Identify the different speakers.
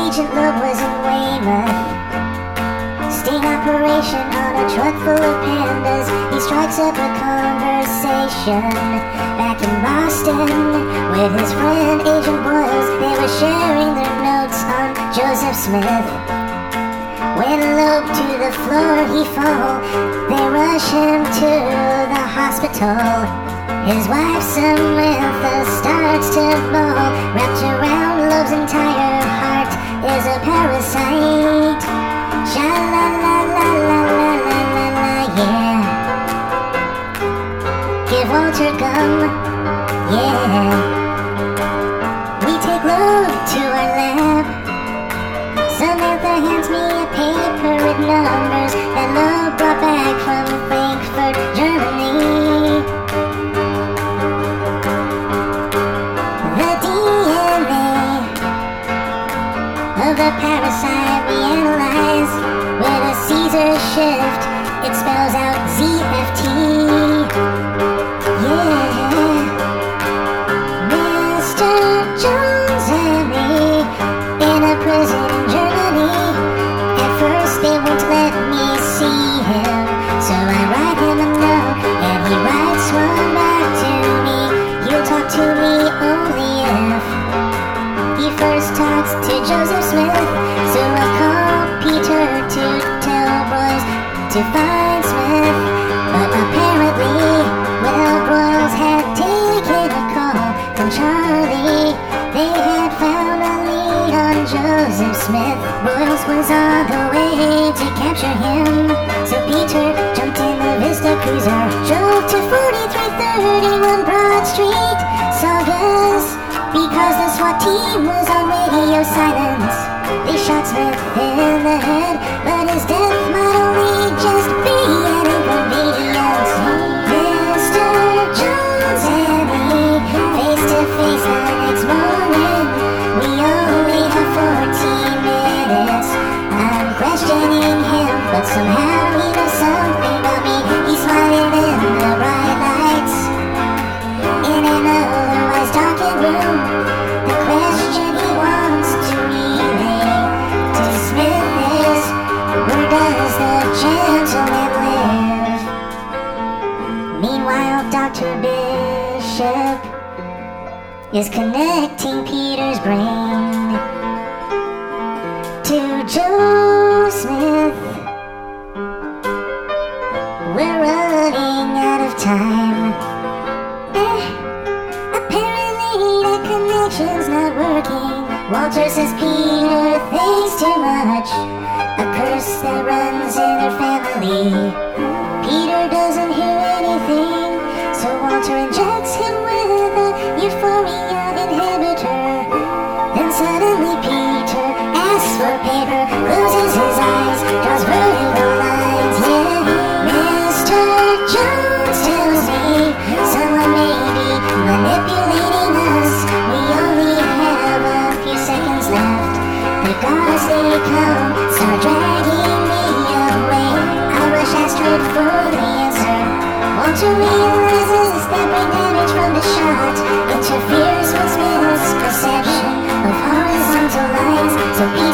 Speaker 1: Agent Loeb was in Weymouth. Sting operation on a truck full of pandas. He strikes up a conversation back in Boston with his friend Agent Boyles. They were sharing their notes on Joseph Smith. When Loeb to the floor he fall, they rush him to the hospital. His wife Samantha starts to bawl. Wrapped around Loeb's entire heart is a parasite. Sha-la-la-la-la-la-la-la, yeah. Give Walter gum, yeah. We take Loeb to our lab. Samantha hands me a paper with numbers that Loeb brought back from Frankfurt, Germany. The DNA of the parasite we analyze with a Caesar shift. It spells out ZFT. Yeah. Mr. Jones and me in a prison in Germany. At first they won't let me see him, so I write him a note and he writes one back to me. He'll talk to me only if he first talks to Joseph Smith. So I'll call Peter to tell Broyles to find Smith. But apparently, well, Broyles had taken a call from Charlie. They had found a lead on Joseph Smith. Broyles was on the way to capture him. So Peter jumped in the Vista Cruiser, drove to 4331 Broad Street. Saw Gus because the SWAT team was on radio silence. They shot Smith in the head, but his death might only just be an inconvenience. Mr. Jones and me, face to face the next morning. We only have 14 minutes. I'm questioning him, but somehow he knows something about me. He's smiling in the bright lights in an otherwise darkened room. The question he wants to relay to Smith is, where does the gentleman live? Meanwhile, Dr. Bishop is connecting Peter's brain to Joe Smith. We're running out of time. Apparently the connection's not working. Walter says Peter thinks too much, a curse that runs in their family. Peter doesn't hear anything, so Walter injects him with a euphoria inhibitor. Then suddenly Peter asks for paper, closes his eyes, draws vertical lines. Yeah, Mr. Jones tells me someone may be manipulating us. We only have a few seconds left. The guards they come, start dragging me away. I rush Astrid for the answer. Walter realizes that brain damage from the shot interferes with Smith's perception of horizontal lines. So